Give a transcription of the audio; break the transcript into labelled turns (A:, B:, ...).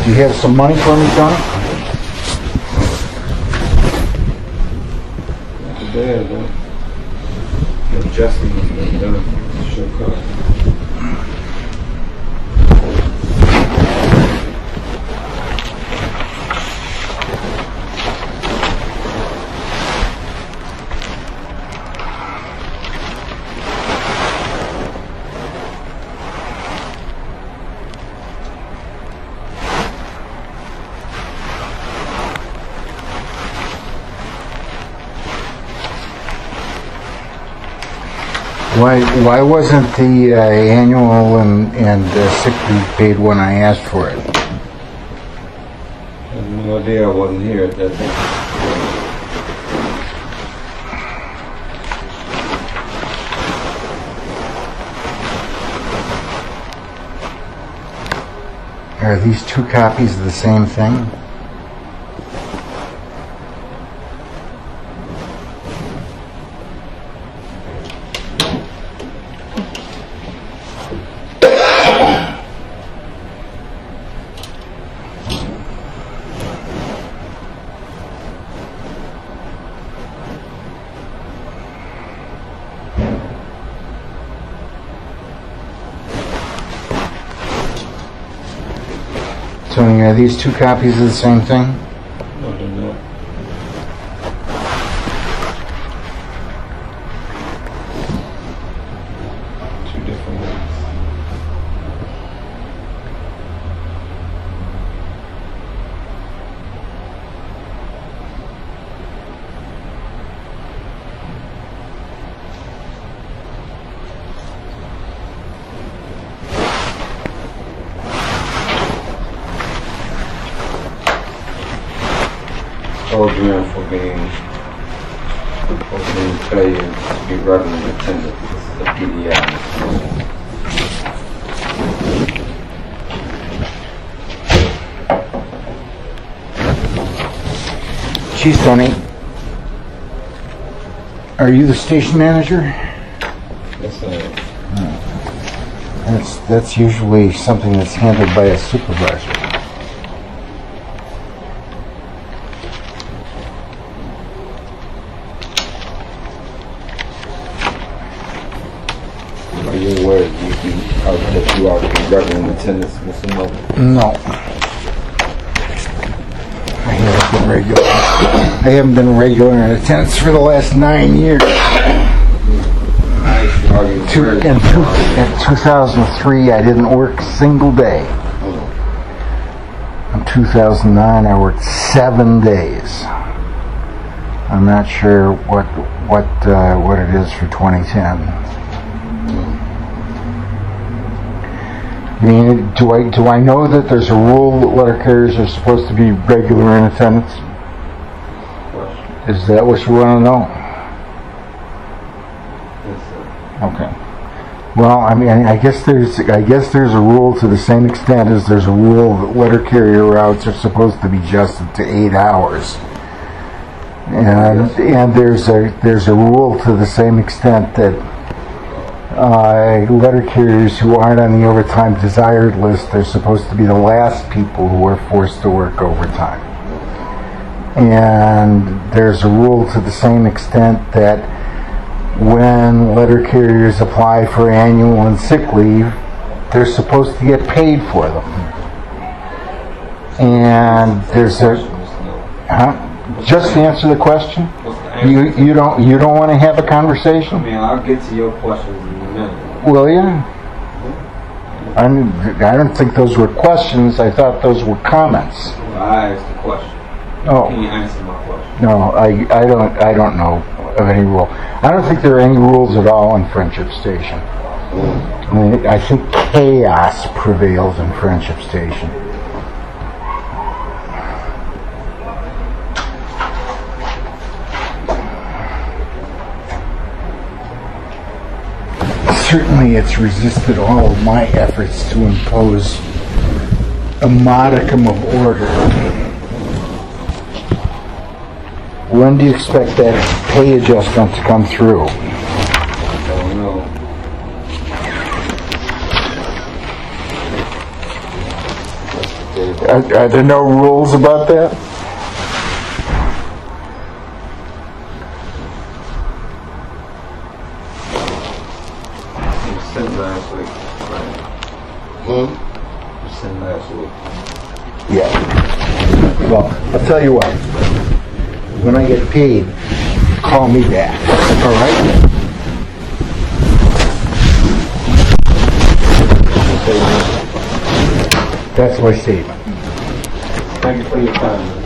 A: Do you have some money for me, Tony?
B: Not too bad, though. Adjusting has been done. Sure cut.
A: Why wasn't the annual and sick leave paid when I asked for it?
B: I have no idea. I wasn't here at that time.
A: Are these two copies of the same thing? Tony, are these two copies of the same thing?
B: No, they're not. Two different ones. Program for being failure to be regularly attended. This is a PDI.
A: Geez, Tony, are you the station manager?
B: Yes,
A: That's usually something that's handled by a supervisor.
B: Are you aware that you are in regular attendance, Mr. Miller?
A: No. I haven't been regular in attendance for the last 9 years. In 2003, I didn't work a single day. In 2009, I worked 7 days. I'm not sure what it is for 2010. I mean, do I know that there's a rule that letter carriers are supposed to be regular in attendance? Is that what you want to know? Okay. Well, I mean, I guess there's a rule to the same extent as there's a rule that letter carrier routes are supposed to be adjusted to 8 hours, and there's a rule to the same extent that letter carriers who aren't on the overtime desired list are supposed to be the last people who are forced to work overtime. And there's a rule to the same extent that when letter carriers apply for annual and sick leave, they're supposed to get paid for them. And there's a just to answer the question. You don't want to have a conversation?
B: I mean, I'll get to your questions in a minute.
A: Will you? I don't think those were questions. I thought those were comments.
B: Well, I asked the question.
A: Oh.
B: Can you answer my question?
A: No, I don't know of any rule. I don't think there are any rules at all in Friendship Station. I mean, I think chaos prevails in Friendship Station. Certainly it's resisted all of my efforts to impose a modicum of order. When do you expect that pay adjustment to come through?
B: I don't know. Today's
A: Are there no rules about that?
B: You sent last week, right?
C: Hmm?
B: You sent last week.
A: Yeah. Well, I'll tell you what. When I get paid, call me back. All right? That's my statement.
B: Thank you for your time.